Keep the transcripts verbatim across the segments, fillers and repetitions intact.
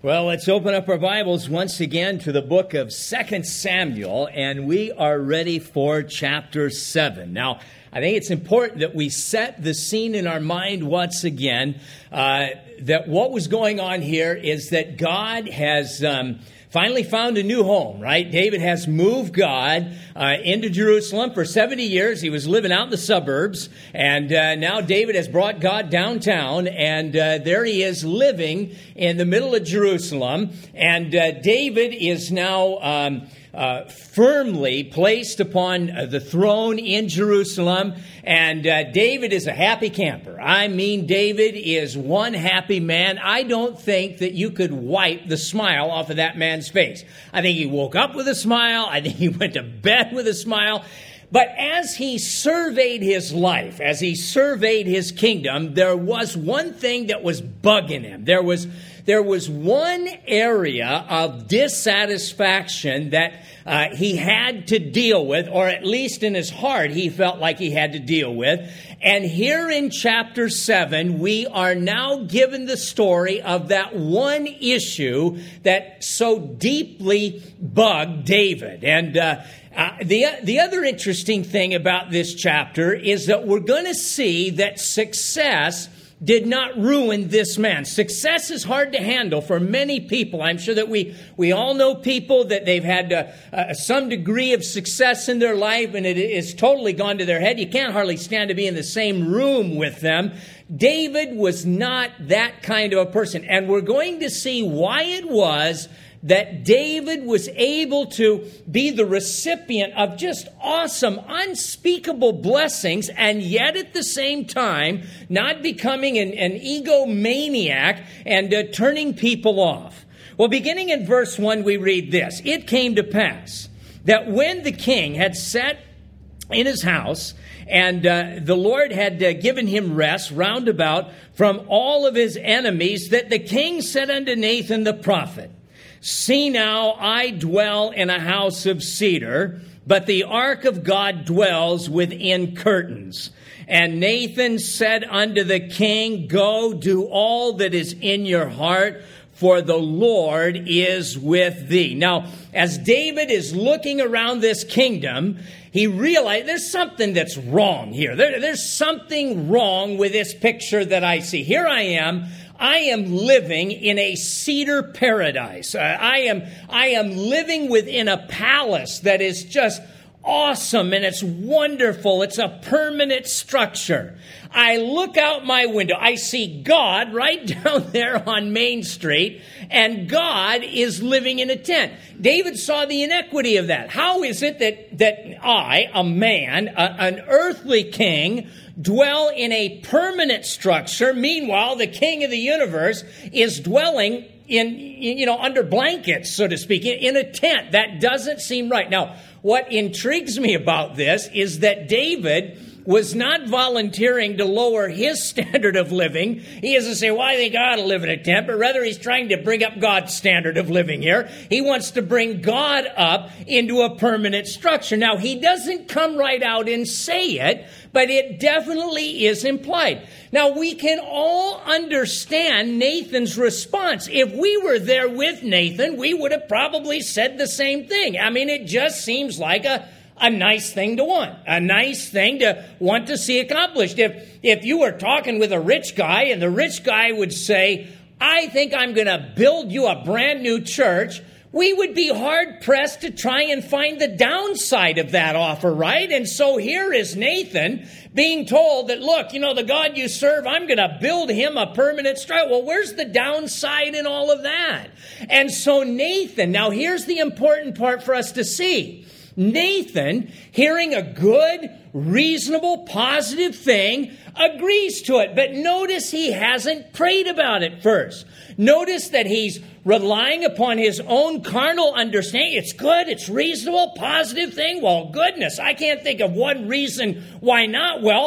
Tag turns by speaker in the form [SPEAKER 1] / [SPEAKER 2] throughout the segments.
[SPEAKER 1] Well, let's open up our Bibles once again to the book of Second Samuel, and we are ready for chapter seven. Now, I think it's important that we set the scene in our mind once again, uh, that what was going on here is that God has um, finally found a new home, right? David has moved God uh, into Jerusalem for seventy years. He was living out in the suburbs, and uh, now David has brought God downtown, and uh, there he is living in the middle of Jerusalem, and uh, David is now um, uh, firmly placed upon uh, the throne in Jerusalem, and uh, David is a happy camper. I mean, David is one happy man. I don't think that you could wipe the smile off of that man's face. I think he woke up with a smile. I think he went to bed with a smile. But as he surveyed his life, as he surveyed his kingdom, there was one thing that was bugging him. There was there was one area of dissatisfaction that uh, he had to deal with, or at least in his heart he felt like he had to deal with. And here in chapter seven, we are now given the story of that one issue that so deeply bugged David. And uh, uh, the, the other interesting thing about this chapter is that we're going to see that success did not ruin this man. Success is hard to handle for many people. I'm sure that we, we all know people that they've had uh, uh, some degree of success in their life, and it is totally gone to their head. You can't hardly stand to be in the same room with them. David was not that kind of a person, and we're going to see why it was that David was able to be the recipient of just awesome, unspeakable blessings, and yet at the same time, not becoming an, an egomaniac and uh, turning people off. Well, beginning in verse one, we read this. It came to pass that when the king had sat in his house, and uh, the Lord had uh, given him rest round about from all of his enemies, that the king said unto Nathan the prophet, See now, I dwell in a house of cedar, but the ark of God dwells within curtains. And Nathan said unto the king, Go, do all that is in your heart, for the Lord is with thee. Now, as David is looking around this kingdom, he realized there's something that's wrong here. There, there's something wrong with this picture that I see. Here I am. I am living in a cedar paradise. Uh, I am I am living within a palace that is just awesome, and it's wonderful. It's a permanent structure. I look out my window. I see God right down there on Main Street, and God is living in a tent. David saw the inequity of that. How is it that, that I, a man, a, an earthly king, dwell in a permanent structure? Meanwhile, the king of the universe is dwelling in, you know, under blankets, so to speak, in, in a tent. That doesn't seem right. Now, what intrigues me about this is that David was not volunteering to lower his standard of living. He doesn't say, well, I think I ought to live in a tent, but rather he's trying to bring up God's standard of living here. He wants to bring God up into a permanent structure. Now, he doesn't come right out and say it, but it definitely is implied. Now, we can all understand Nathan's response. If we were there with Nathan, we would have probably said the same thing. I mean, it just seems like a A nice thing to want, a nice thing to want to see accomplished. If if you were talking with a rich guy and the rich guy would say, I think I'm going to build you a brand new church, we would be hard pressed to try and find the downside of that offer, right? And so here is Nathan being told that, look, you know, the God you serve, I'm going to build him a permanent structure. Well, where's the downside in all of that? And so Nathan, now here's the important part for us to see. Nathan, hearing a good, reasonable, positive thing, agrees to it. But notice he hasn't prayed about it first. Notice that he's relying upon his own carnal understanding. It's good, it's reasonable, positive thing. Well, goodness, I can't think of one reason why not. Well,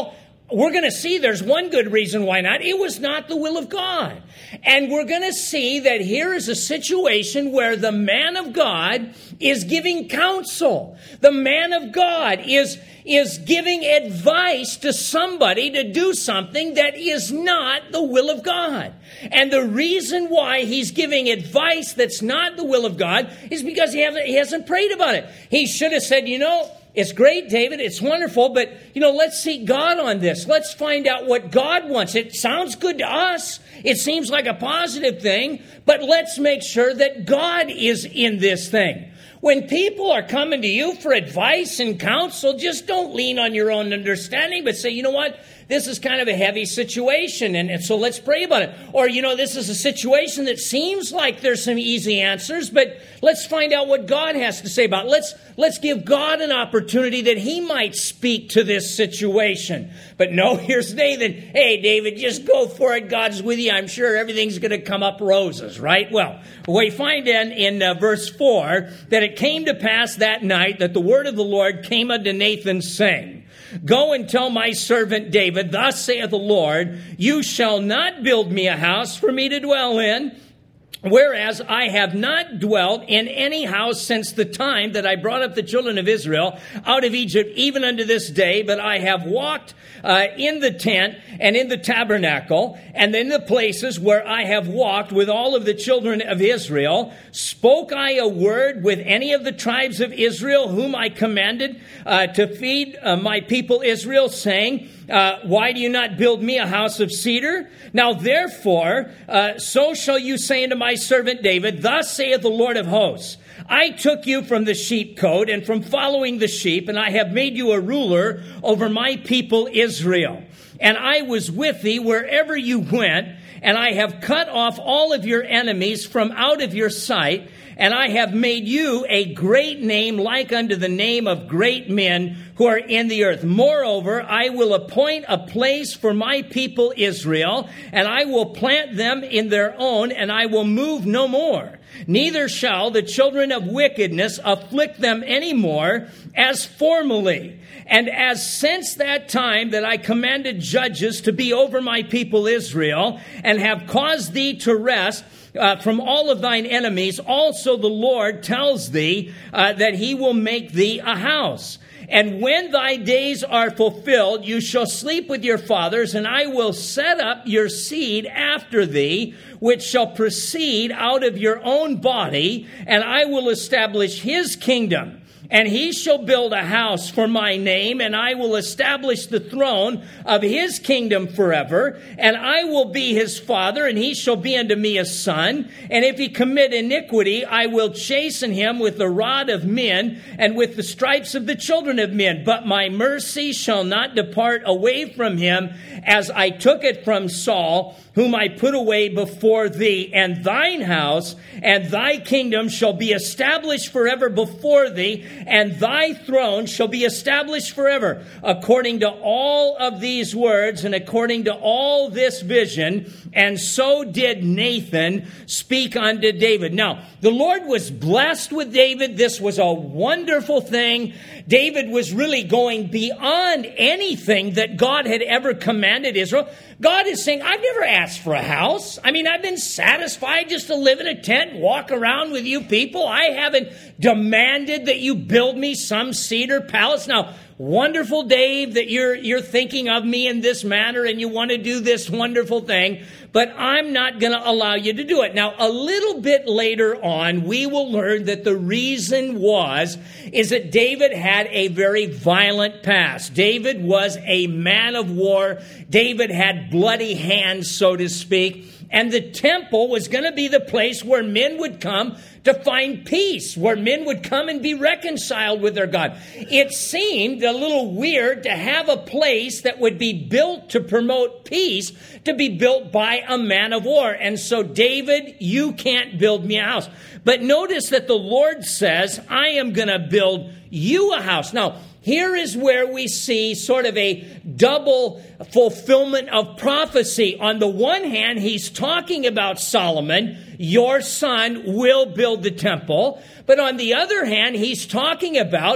[SPEAKER 1] we're going to see there's one good reason why not. It was not the will of God. And we're going to see that here is a situation where the man of God is giving counsel. The man of God is, is giving advice to somebody to do something that is not the will of God. And the reason why he's giving advice that's not the will of God is because he hasn't, he hasn't prayed about it. He should have said, you know, it's great, David. It's wonderful. But, you know, let's seek God on this. Let's find out what God wants. It sounds good to us. It seems like a positive thing. But let's make sure that God is in this thing. When people are coming to you for advice and counsel, just don't lean on your own understanding, but say, you know what? This is kind of a heavy situation, and, and so let's pray about it. Or, you know, this is a situation that seems like there's some easy answers, but let's find out what God has to say about it. Let's, let's give God an opportunity that he might speak to this situation. But no, here's Nathan. Hey, David, just go for it. God's with you. I'm sure everything's going to come up roses, right? Well, we find in, in uh, verse four that it came to pass that night that the word of the Lord came unto Nathan, saying, Go and tell my servant David, thus saith the Lord, you shall not build me a house for me to dwell in, whereas I have not dwelt in any house since the time that I brought up the children of Israel out of Egypt, even unto this day, but I have walked uh, in the tent and in the tabernacle and in the places where I have walked with all of the children of Israel. Spoke I a word with any of the tribes of Israel, whom I commanded uh, to feed uh, my people Israel, saying, Uh, why do you not build me a house of cedar? Now therefore, uh, so shall you say unto my servant David, thus saith the Lord of hosts, I took you from the sheepcote and from following the sheep, and I have made you a ruler over my people Israel. And I was with thee wherever you went, and I have cut off all of your enemies from out of your sight, and I have made you a great name like unto the name of great men who are in the earth. Moreover, I will appoint a place for my people Israel, and I will plant them in their own, and I will move no more. Neither shall the children of wickedness afflict them any more as formerly. And as since that time that I commanded judges to be over my people Israel, and have caused thee to rest Uh, from all of thine enemies, also the Lord tells thee uh, that he will make thee a house. And when thy days are fulfilled, you shall sleep with your fathers, and I will set up your seed after thee, which shall proceed out of your own body, and I will establish his kingdom. And he shall build a house for my name, and I will establish the throne of his kingdom forever. And I will be his father, and he shall be unto me a son. And if he commit iniquity, I will chasten him with the rod of men and with the stripes of the children of men. But my mercy shall not depart away from him, as I took it from Saul, whom I put away before thee. And thine house and thy kingdom shall be established forever before thee, and thy throne shall be established forever. According to all of these words and according to all this vision, and so did Nathan speak unto David. Now, the Lord was blessed with David. This was a wonderful thing. David was really going beyond anything that God had ever commanded Israel. God is saying, I've never asked for a house. I mean, I've been satisfied just to live in a tent, walk around with you people. I haven't demanded that you build me some cedar palace. Now, wonderful, Dave, that you're you're thinking of me in this manner and you want to do this wonderful thing, but I'm not going to allow you to do it. Now, a little bit later on, we will learn that the reason was, is that David had a very violent past. David was a man of war. David had bloody hands, so to speak. And the temple was going to be the place where men would come to find peace, where men would come and be reconciled with their God. It seemed a little weird to have a place that would be built to promote peace to be built by a man of war. And so, David, you can't build me a house. But notice that the Lord says, I am going to build you a house. Now, here is where we see sort of a double fulfillment of prophecy. On the one hand, he's talking about Solomon, your son will build the temple. But on the other hand, he's talking about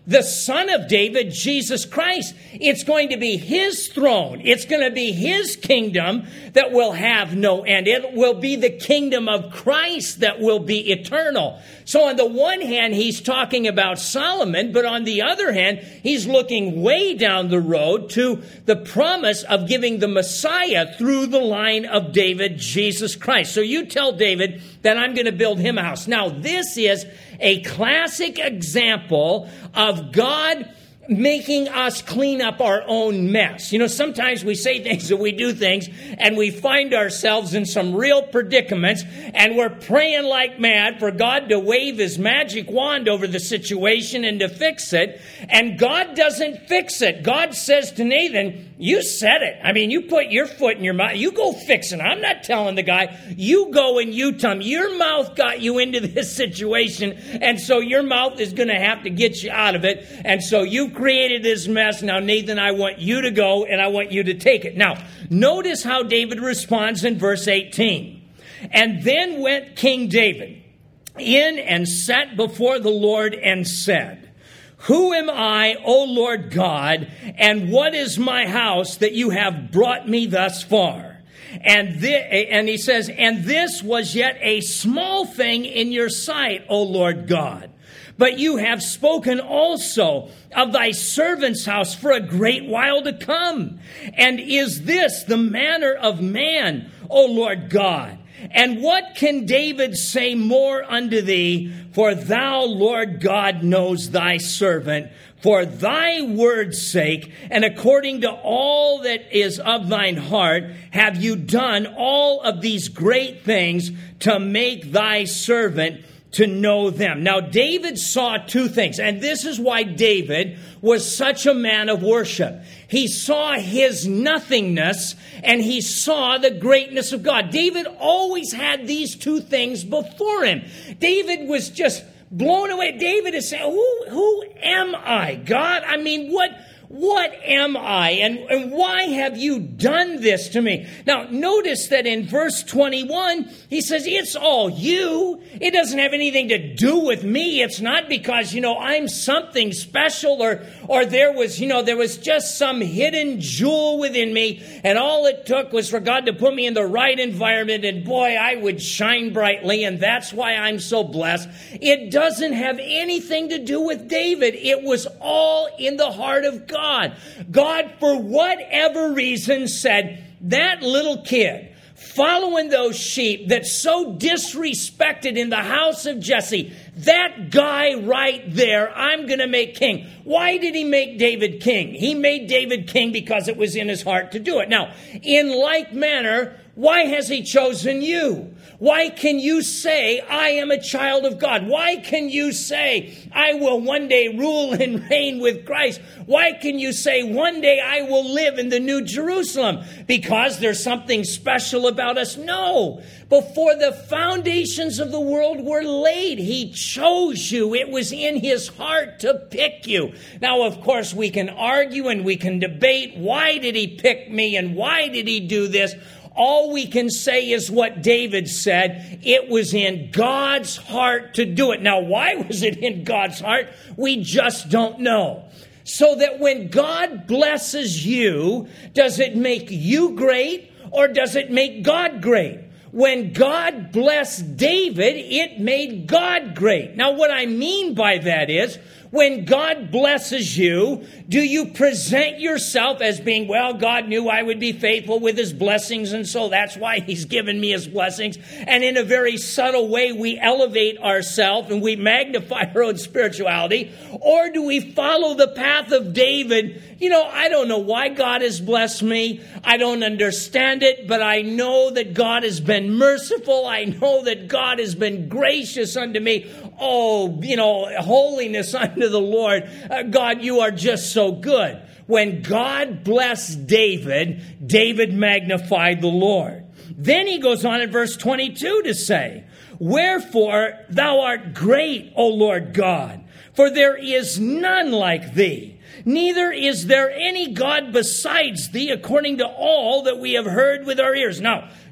[SPEAKER 1] the son of David, Jesus Christ. It's going to be his throne. It's going to be his kingdom that will have no end. It will be the kingdom of Christ that will be eternal. So on the one hand, he's talking about Solomon, but on the other hand, he's looking way down the road to the promise of giving the Messiah through the line of David, Jesus Christ. So you tell David that I'm going to build him a house. Now, this is a classic example of God making us clean up our own mess. You know, sometimes we say things and we do things and we find ourselves in some real predicaments and we're praying like mad for God to wave his magic wand over the situation and to fix it. And God doesn't fix it. God says to Nathan, you said it. I mean, you put your foot in your mouth. You go fix it. I'm not telling the guy. You go and you tell him. Your mouth got you into this situation, and so your mouth is going to have to get you out of it. And so you created this mess. Now, Nathan, I want you to go, and I want you to take it. Now, notice how David responds in verse eighteen. And then went King David in and sat before the Lord and said, who am I, O Lord God, and what is my house that you have brought me thus far? And, th- and he says, and this was yet a small thing in your sight, O Lord God. But you have spoken also of thy servant's house for a great while to come. And is this the manner of man, O Lord God? And what can David say more unto thee? For thou, Lord God, knows thy servant, for thy word's sake, and according to all that is of thine heart, have you done all of these great things to make thy servant to know them. Now, David saw two things, and this is why David was such a man of worship. He saw his nothingness, and he saw the greatness of God. David always had these two things before him. David was just blown away. David is saying, who, who am I, God? I mean, what... What am I, and, and why have you done this to me? Now, notice that in verse twenty-one, he says, it's all you. It doesn't have anything to do with me. It's not because, you know, I'm something special or, or there was, you know, there was just some hidden jewel within me, and all it took was for God to put me in the right environment, and boy, I would shine brightly, and that's why I'm so blessed. It doesn't have anything to do with David. It was all in the heart of God. God. God, for whatever reason, said, that little kid following those sheep that's so disrespected in the house of Jesse, that guy right there, I'm going to make king. Why did he make David king? He made David king because it was in his heart to do it. Now, in like manner, why has he chosen you? Why can you say, I am a child of God? Why can you say, I will one day rule and reign with Christ? Why can you say, one day I will live in the New Jerusalem? Because there's something special about us? No. Before the foundations of the world were laid, he chose you. It was in his heart to pick you. Now, of course, we can argue and we can debate, why did he pick me and why did he do this? All we can say is what David said. It was in God's heart to do it. Now, why was it in God's heart? We just don't know. So that when God blesses you, does it make you great or does it make God great? When God blessed David, it made God great. Now, what I mean by that is, when God blesses you, do you present yourself as being, well, God knew I would be faithful with his blessings, and so that's why he's given me his blessings. And in a very subtle way, we elevate ourselves and we magnify our own spirituality. Or do we follow the path of David? You know, I don't know why God has blessed me. I don't understand it, but I know that God has been merciful. I know that God has been gracious unto me. Oh, you know, holiness unto the Lord. Uh, God, you are just so good. When God blessed David, David magnified the Lord. Then he goes on in verse twenty-two to say, wherefore thou art great, O Lord God, for there is none like thee. Neither is there any God besides thee, according to all that we have heard with our ears. Now,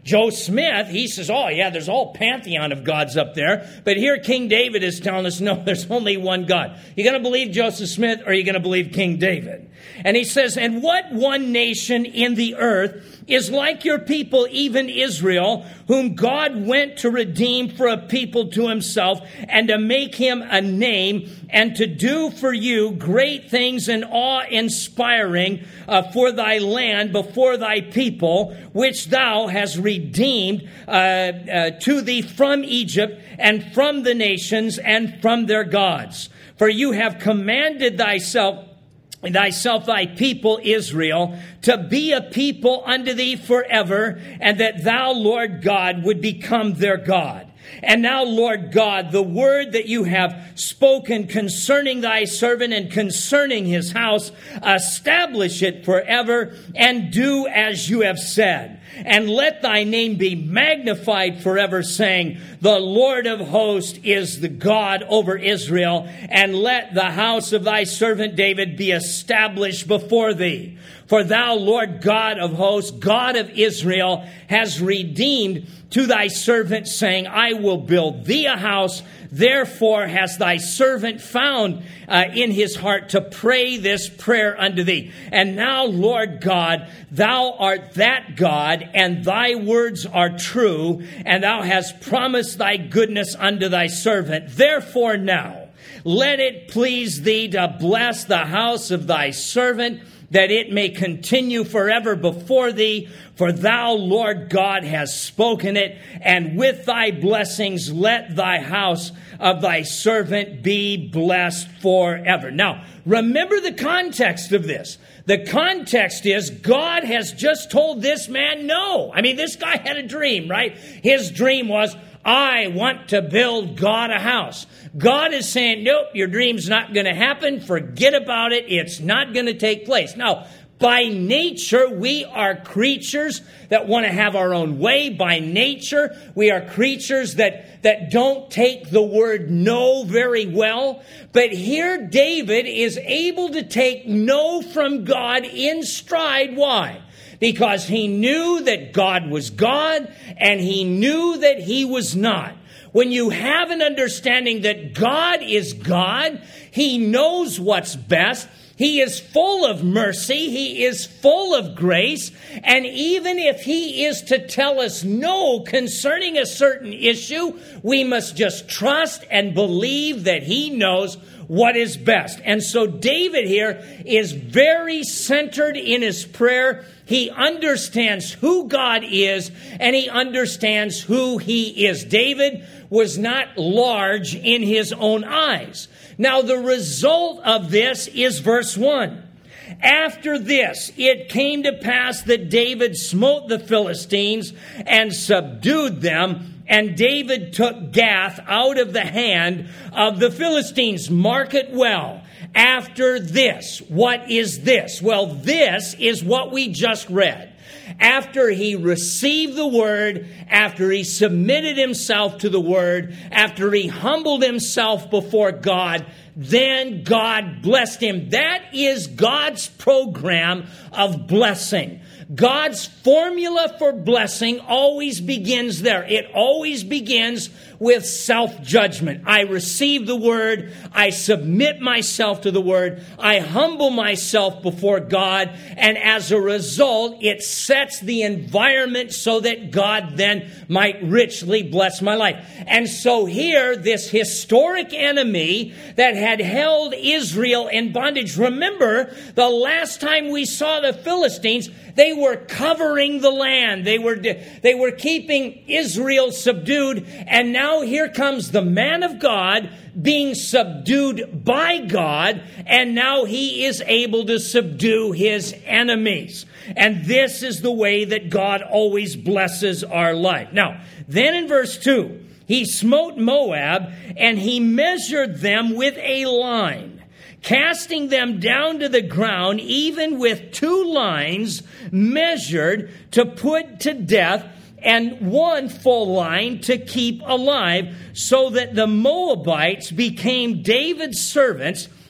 [SPEAKER 1] Joe Smith, he says, oh yeah, there's a whole pantheon of gods up there. But here King David is telling us, no, there's only one God. You going to believe Joseph Smith, or are you going to believe King David? And he says, and what one nation in the earth is like your people, even Israel, whom God went to redeem for a people to himself, and to make him a name, and to do for you great things and awe-inspiring uh, for thy land before thy people, which thou hast redeemed uh, uh, to thee from Egypt, and from the nations, and from their gods. For you have commanded thyself thyself, thy people Israel, to be a people unto thee forever, and that thou, Lord God, would become their God. And now, Lord God, the word that you have spoken concerning thy servant and concerning his house, establish it forever, and do as you have said. And let thy name be magnified forever, saying, the Lord of hosts is the God over Israel, and let the house of thy servant David be established before thee. For thou, Lord God of hosts, God of Israel, has redeemed to thy servant, saying, I will build thee a house. Therefore has thy servant found uh, in his heart to pray this prayer unto thee. And now, Lord God, thou art that God, and thy words are true, and thou hast promised thy goodness unto thy servant. Therefore now, let it please thee to bless the house of thy servant, that it may continue forever before thee. For thou, Lord God, hast spoken it, and with thy blessings let thy house of thy servant be blessed forever. Now, remember the context of this. The context is God has just told this man no. I mean, this guy had a dream, right? His dream was, I want to build God a house. God is saying, nope, your dream's not going to happen. Forget about it. It's not going to take place. Now, by nature, we are creatures that want to have our own way. By nature, we are creatures that, that don't take the word no very well. But here, David is able to take no from God in stride. Why? Because he knew that God was God, and he knew that he was not. When you have an understanding that God is God, he knows what's best. He is full of mercy. He is full of grace. And even if he is to tell us no concerning a certain issue, we must just trust and believe that he knows what is best. And so David here is very centered in his prayer. He understands who God is, and he understands who he is. David was not large in his own eyes. Now, the result of this is verse one. After this, it came to pass that David smote the Philistines and subdued them, and David took Gath out of the hand of the Philistines. Mark it well. After this, what is this? Well, this is what we just read. After he received the word, after he submitted himself to the word, after he humbled himself before God, then God blessed him. That is God's program of blessing. God's formula for blessing always begins there. It always begins with self-judgment. I receive the word. I submit myself to the word. I humble myself before God. And as a result, it sets the environment so that God then might richly bless my life. And so here, this historic enemy that had held Israel in bondage. Remember, the last time we saw the Philistines, they were covering the land. They were, they were keeping Israel subdued. And now here comes the man of God being subdued by God. And now he is able to subdue his enemies. And this is the way that God always blesses our life. Now, then in verse two, he smote Moab, and he measured them with a line, casting them down to the ground, even with two lines measured to put to death, and one full line to keep alive, so that the Moabites became David's servants,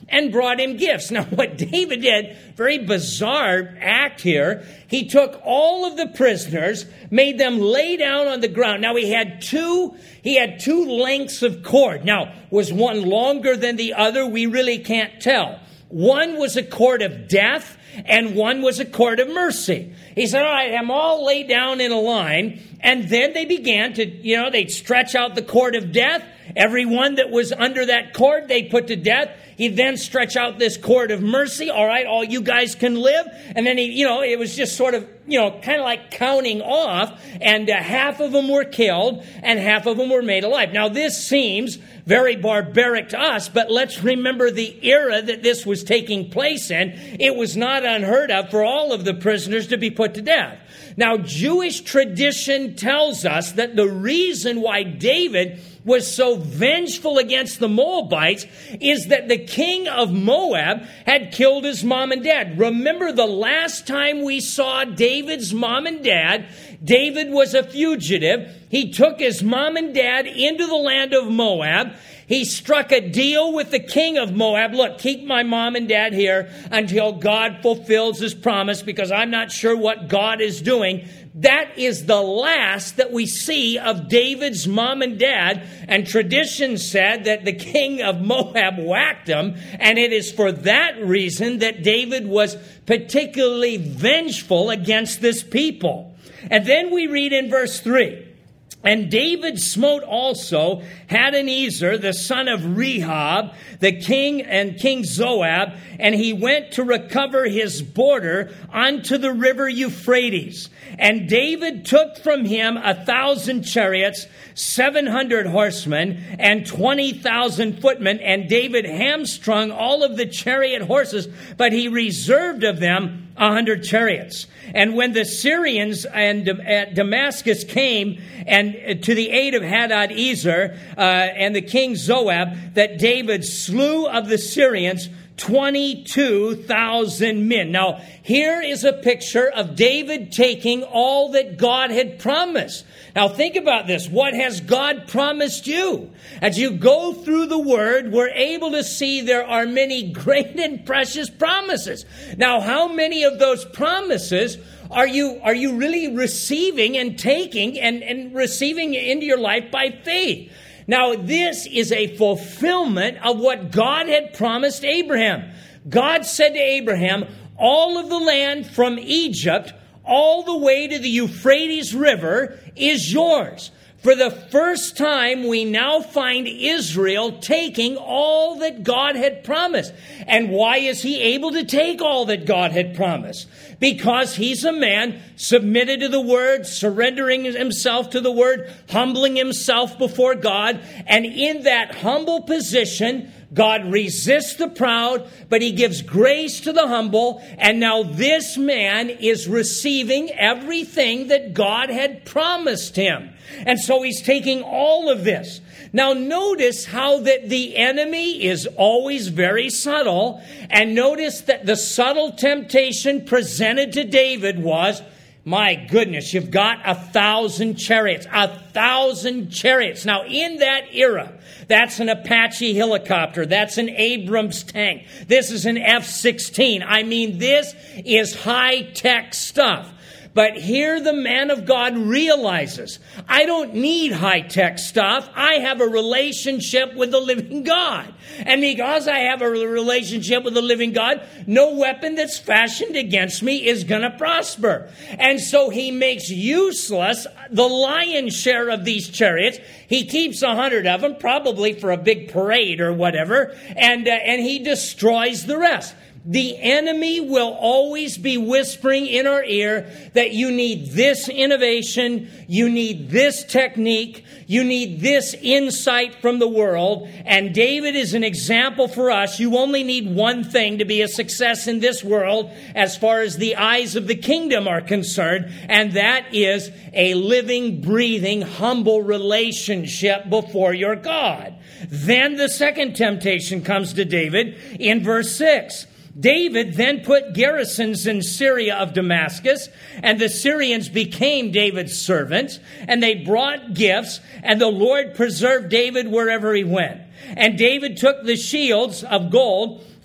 [SPEAKER 1] and brought him gifts. Now, what David did, very bizarre act here, he took all of the prisoners, made them lay down on the ground. Now, he had two, he had two lengths of cord. Now, was one longer than the other? We really can't tell. One was a cord of death, and one was a cord of mercy. He said, all right, I'm all laid down in a line. And then they began to, you know, they'd stretch out the cord of death. Everyone that was under that cord, they put to death. He'd then stretch out this cord of mercy. All right, all you guys can live. And then he, you know, it was just sort of, you know, kind of like counting off. And uh, half of them were killed and half of them were made alive. Now, this seems very barbaric to us, but let's remember the era that this was taking place in. It was not unheard of for all of the prisoners to be put to death. Now, Jewish tradition tells us that the reason why David was so vengeful against the Moabites is that the king of Moab had killed his mom and dad. Remember the last time we saw David's mom and dad, David was a fugitive. He took his mom and dad into the land of Moab. He struck a deal with the king of Moab. Look, keep my mom and dad here until God fulfills his promise, because I'm not sure what God is doing. That is the last that we see of David's mom and dad. And tradition said that the king of Moab whacked him. And it is for that reason that David was particularly vengeful against this people. And then we read in verse three, and David smote also Hadanezer, the son of Rehob, the king and King Joab, and he went to recover his border unto the river Euphrates. And David took from him a thousand chariots, seven hundred horsemen, and twenty thousand footmen. And David hamstrung all of the chariot horses, but he reserved of them a hundred chariots. And when the Syrians and at Damascus came and to the aid of Hadadezer uh, and the king Joab, that David slew of the Syrians twenty-two thousand men. Now, here is a picture of David taking all that God had promised. Now, think about this. What has God promised you? As you go through the Word, we're able to see there are many great and precious promises. Now, how many of those promises are you are you really receiving and taking and, and receiving into your life by faith? Now, this is a fulfillment of what God had promised Abraham. God said to Abraham, all of the land from Egypt all the way to the Euphrates River is yours. For the first time, we now find Israel taking all that God had promised. And why is he able to take all that God had promised? Because he's a man submitted to the Word, surrendering himself to the Word, humbling himself before God. And in that humble position, God resists the proud, but he gives grace to the humble. And now this man is receiving everything that God had promised him. And so he's taking all of this. Now notice how that the enemy is always very subtle. And notice that the subtle temptation presented to David was, my goodness, you've got a thousand chariots, a thousand chariots. Now in that era, that's an Apache helicopter. That's an Abrams tank. This is an F sixteen. I mean, this is high-tech stuff. But here the man of God realizes, I don't need high-tech stuff. I have a relationship with the living God. And because I have a relationship with the living God, no weapon that's fashioned against me is going to prosper. And so he makes useless the lion's share of these chariots. He keeps a hundred of them, probably for a big parade or whatever, and, uh, and he destroys the rest. The enemy will always be whispering in our ear that you need this innovation, you need this technique, you need this insight from the world. And David is an example for us. You only need one thing to be a success in this world as far as the eyes of the kingdom are concerned, and that is a living, breathing, humble relationship before your God. Then the second temptation comes to David in verse six. David then put garrisons in Syria of Damascus, and the Syrians became David's servants, and they brought gifts, and the Lord preserved David wherever he went. And David took the shields of gold,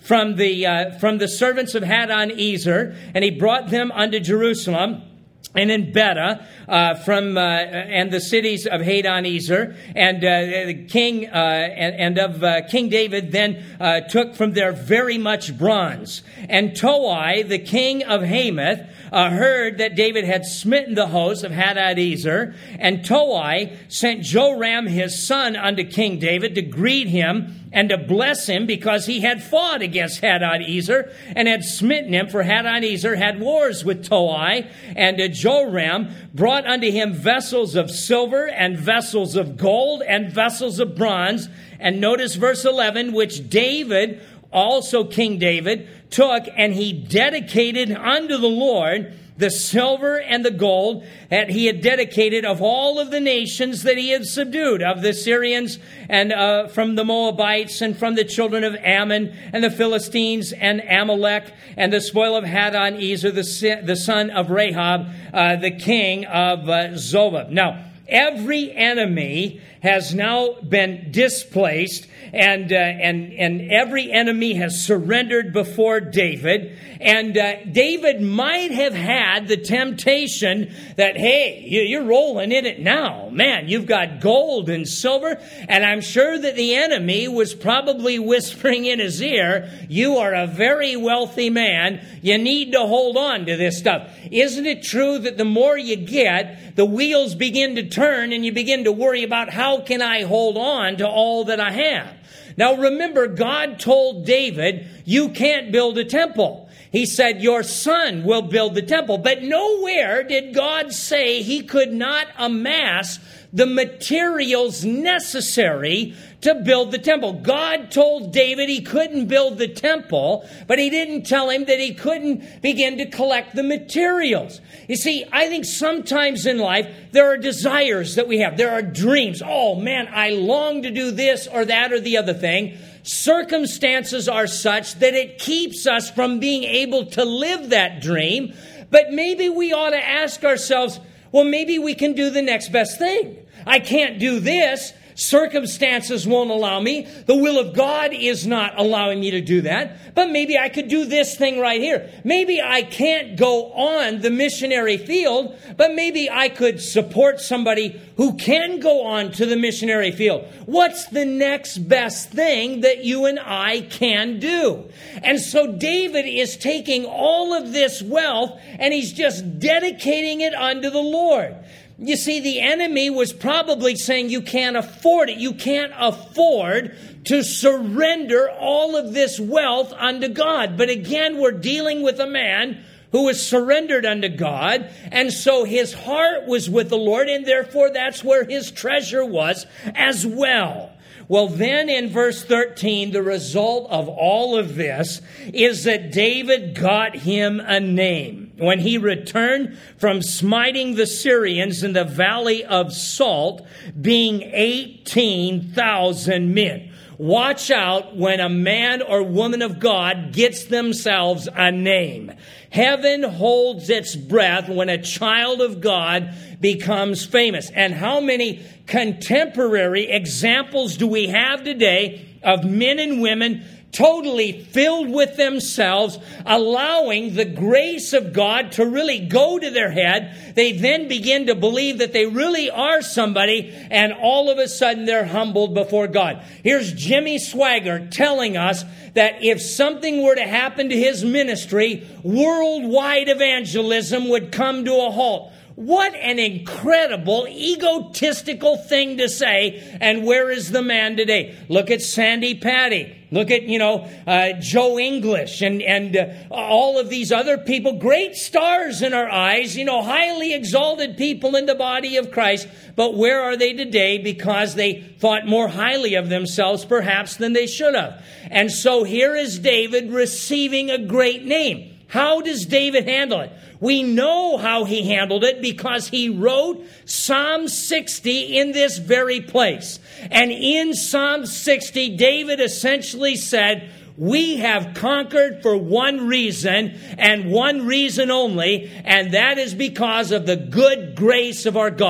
[SPEAKER 1] from the uh, from the servants of Hadad-ezer, and he brought them unto Jerusalem. And in Beta, uh, from, uh, and the cities of Hadad-ezer, and, uh, the king, uh, and, and of, uh, King David then, uh, took from there very much bronze. And Toi, the king of Hamath, uh, heard that David had smitten the host of Hadad-ezer, and Toi sent Joram his son unto King David to greet him and to bless him, because he had fought against Hadad-ezer and had smitten him, for Hadad-ezer had wars with Toi. And uh, Joram brought unto him vessels of silver and vessels of gold and vessels of bronze. And notice verse eleven, which David, also King David, took, and he dedicated unto the Lord the silver and the gold that he had dedicated of all of the nations that he had subdued, of the Syrians and uh, from the Moabites and from the children of Ammon and the Philistines and Amalek, and the spoil of Hadad-ezer, the, the son of Rahab, uh, the king of uh, Zobah. Now, every enemy has now been displaced, and uh, and and every enemy has surrendered before David. And uh, David might have had the temptation that, hey, you're rolling in it now. Man, you've got gold and silver. And I'm sure that the enemy was probably whispering in his ear, you are a very wealthy man. You need to hold on to this stuff. Isn't it true that the more you get, the wheels begin to turn and you begin to worry about how can I hold on to all that I have? Now remember, God told David, you can't build a temple. He said, your son will build the temple. But nowhere did God say he could not amass the materials necessary to build the temple. God told David he couldn't build the temple, but he didn't tell him that he couldn't begin to collect the materials. You see, I think sometimes in life, there are desires that we have. There are dreams. Oh man, I long to do this or that or the other thing. Circumstances are such that it keeps us from being able to live that dream. But maybe we ought to ask ourselves, well, maybe we can do the next best thing. I can't do this. Circumstances won't allow me. The will of God is not allowing me to do that. But maybe I could do this thing right here. Maybe I can't go on the missionary field, but maybe I could support somebody who can go on to the missionary field. What's the next best thing that you and I can do? And so David is taking all of this wealth and he's just dedicating it unto the Lord. You see, the enemy was probably saying you can't afford it. You can't afford to surrender all of this wealth unto God. But again, we're dealing with a man who was surrendered unto God. And so his heart was with the Lord, and therefore that's where his treasure was as well. Well, then in verse thirteen, the result of all of this is that David got him a name. When he returned from smiting the Syrians in the valley of Salt, being eighteen thousand men. Watch out when a man or woman of God gets themselves a name. Heaven holds its breath when a child of God becomes famous. And how many contemporary examples do we have today of men and women totally filled with themselves, allowing the grace of God to really go to their head? They then begin to believe that they really are somebody, and all of a sudden they're humbled before God. Here's Jimmy Swaggart telling us that if something were to happen to his ministry, worldwide evangelism would come to a halt. What an incredible, egotistical thing to say. And where is the man today? Look at Sandy Patty. Look at, you know, uh, Joe English and, and uh, all of these other people. Great stars in our eyes, you know, highly exalted people in the body of Christ. But where are they today? Because they thought more highly of themselves, perhaps, than they should have. And so here is David receiving a great name. How does David handle it? We know how he handled it because he wrote Psalm sixty in this very place. And in Psalm sixty, David essentially said, we have conquered for one reason and one reason only, and that is because of the good grace of our God.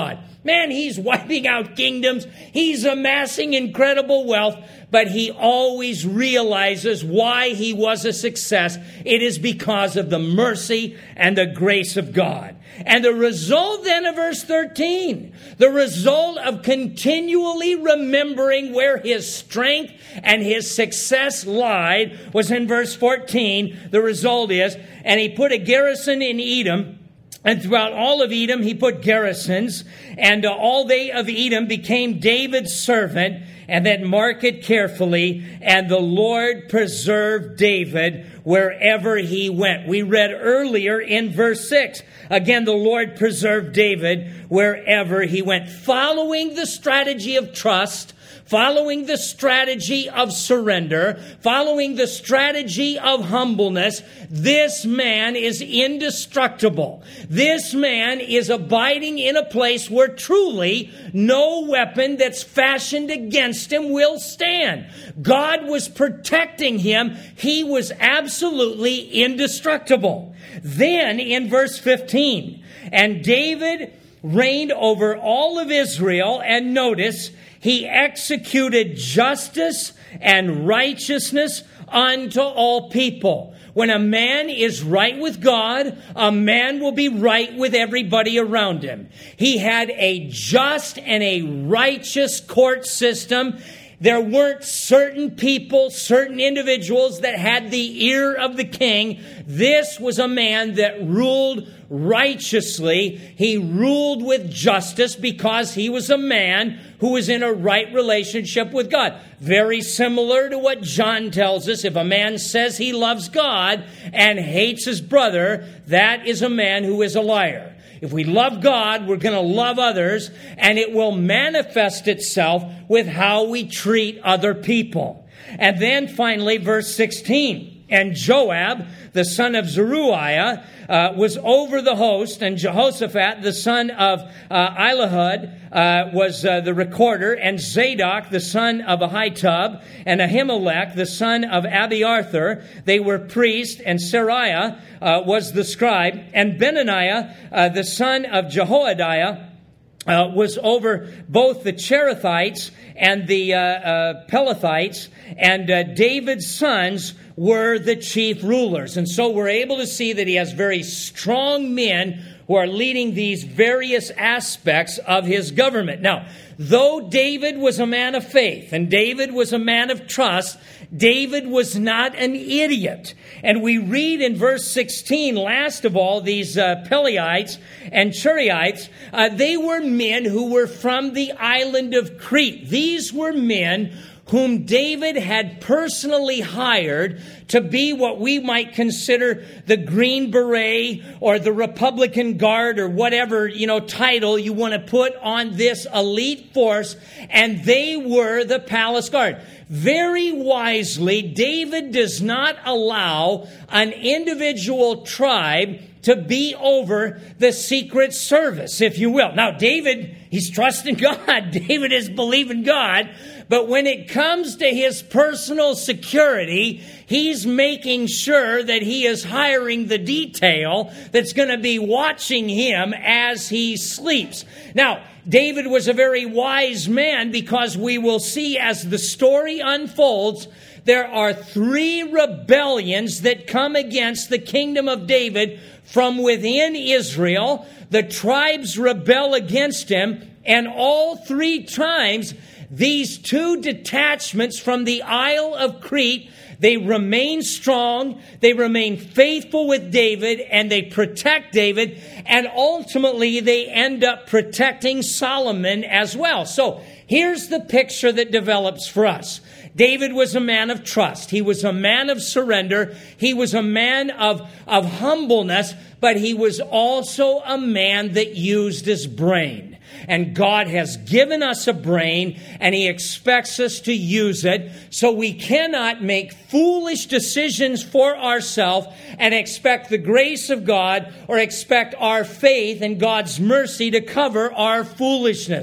[SPEAKER 1] Man, he's wiping out kingdoms. He's amassing incredible wealth. But he always realizes why he was a success. It is because of the mercy and the grace of God. And the result then of verse thirteen, the result of continually remembering where his strength and his success lied, was in verse fourteen. The result is, and he put a garrison in Edom, and throughout all of Edom he put garrisons, and uh, all they of Edom became David's servant. And then mark it carefully, and the Lord preserved David wherever he went. We read earlier in verse six, again, the Lord preserved David wherever he went. Following the strategy of trust, following the strategy of surrender, following the strategy of humbleness, this man is indestructible. This man is abiding in a place where truly no weapon that's fashioned against him will stand. God was protecting him. He was absolutely indestructible. Then in verse fifteen, and David reigned over all of Israel, and notice, he executed justice and righteousness unto all people. When a man is right with God, a man will be right with everybody around him. He had a just and a righteous court system. There weren't certain people, certain individuals that had the ear of the king. This was a man that ruled righteously. He ruled with justice because he was a man who was in a right relationship with God. Very similar to what John tells us. If a man says he loves God and hates his brother, that is a man who is a liar. If we love God, we're going to love others, and it will manifest itself with how we treat other people. And then finally, verse sixteen, and Joab, the son of Zeruiah, uh, was over the host, and Jehoshaphat, the son of uh, Ahilud, uh, was uh, the recorder, and Zadok, the son of Ahitub, and Ahimelech, the son of Abiathar, they were priests, and Seraiah uh, was the scribe, and Benaniah, uh, the son of Jehoiada, Uh, was over both the Cherethites and the uh, uh, Pelethites, and uh, David's sons were the chief rulers. And so we're able to see that he has very strong men who are leading these various aspects of his government. Now, though David was a man of faith and David was a man of trust, David was not an idiot. And we read in verse sixteen, last of all, these uh, Pelethites and Cherethites, uh, they were men who were from the island of Crete. These were men whom David had personally hired to be what we might consider the Green Beret or the Republican Guard or whatever, you know, title you want to put on this elite force. And they were the palace guard. Very wisely, David does not allow an individual tribe to be over the secret service, if you will. Now, David, he's trusting God. David is believing God. But when it comes to his personal security, he's making sure that he is hiring the detail that's going to be watching him as he sleeps. Now, David was a very wise man, because we will see as the story unfolds, there are three rebellions that come against the kingdom of David from within Israel. The tribes rebel against him, and all three times, these two detachments from the Isle of Crete, they remain strong, they remain faithful with David, and they protect David, and ultimately they end up protecting Solomon as well. So here's the picture that develops for us. David was a man of trust. He was a man of surrender. He was a man of, of humbleness, but he was also a man that used his brain. And God has given us a brain, and He expects us to use it. So we cannot make foolish decisions for ourselves and expect the grace of God or expect our faith and God's mercy to cover our foolishness.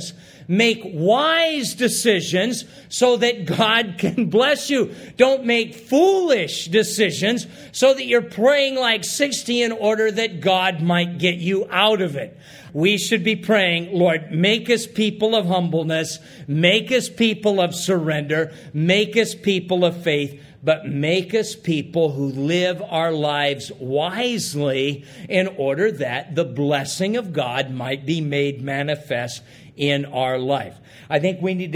[SPEAKER 1] Make wise decisions so that God can bless you. Don't make foolish decisions so that you're praying like sixty in order that God might get you out of it. We should be praying, Lord, make us people of humbleness, make us people of surrender, make us people of faith, but make us people who live our lives wisely in order that the blessing of God might be made manifest in our life. I think we need to